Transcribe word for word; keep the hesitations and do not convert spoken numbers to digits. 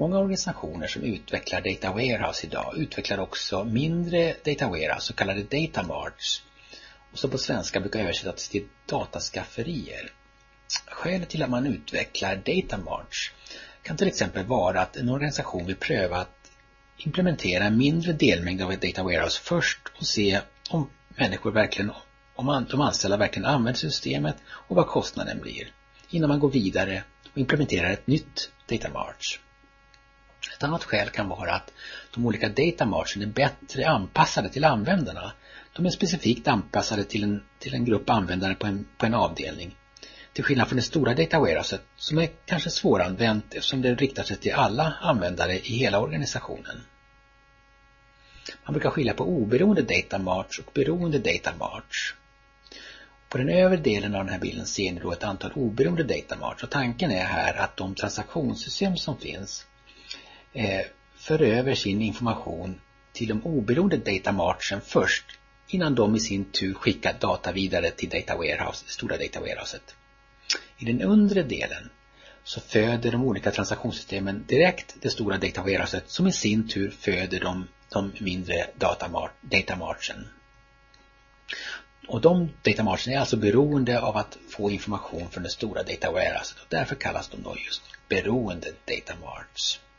Många organisationer som utvecklar data warehouse idag utvecklar också mindre data warehouse, så kallade data marts, och så på svenska brukar översättas till dataskafferier. Skälet till att man utvecklar data marts kan till exempel vara att en organisation vill pröva att implementera en mindre delmängd av ett data warehouse först och se om människor verkligen, om de anställda verkligen använder systemet och vad kostnaden blir, innan man går vidare och implementerar ett nytt data marts. Ett annat skäl kan vara att de olika data martsen är bättre anpassade till användarna. De är specifikt anpassade till en, till en grupp användare på en, på en avdelning. Till skillnad från det stora data warehouset som är kanske svåranvänt eftersom det riktar sig till alla användare i hela organisationen. Man brukar skilja på oberoende data marts och beroende data marts. På den övre delen av den här bilden ser ni då ett antal oberoende data marts, och tanken är här att de transaktionssystem som finns eh, för över sin information till de oberoende data martsen först, innan de i sin tur skickar data vidare till data warehouse, det stora data warehouset. I den undre delen så föder de olika transaktionssystemen direkt det stora data warehouset, som i sin tur föder de, de mindre data martsen. Och de data martsen är alltså beroende av att få information från det stora data warehouset, och därför kallas de då just beroende data marts.